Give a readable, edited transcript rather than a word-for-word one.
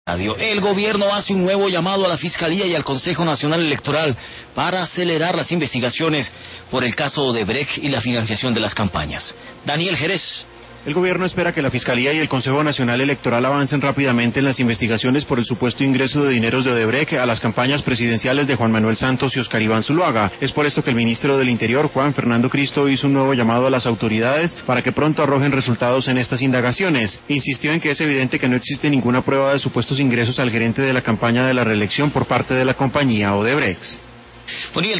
El gobierno hace un nuevo llamado a la Fiscalía y al Consejo Nacional Electoral para acelerar las investigaciones por el caso Odebrecht y la financiación de las campañas. Daniel Jerez. El gobierno espera que la Fiscalía y el Consejo Nacional Electoral avancen rápidamente en las investigaciones por el supuesto ingreso de dineros de Odebrecht a las campañas presidenciales de Juan Manuel Santos y Oscar Iván Zuluaga. Es por esto que el ministro del Interior, Juan Fernando Cristo, hizo un nuevo llamado a las autoridades para que pronto arrojen resultados en estas indagaciones. Insistió en que es evidente que no existe ninguna prueba de supuestos ingresos al gerente de la campaña de la reelección por parte de la compañía Odebrecht.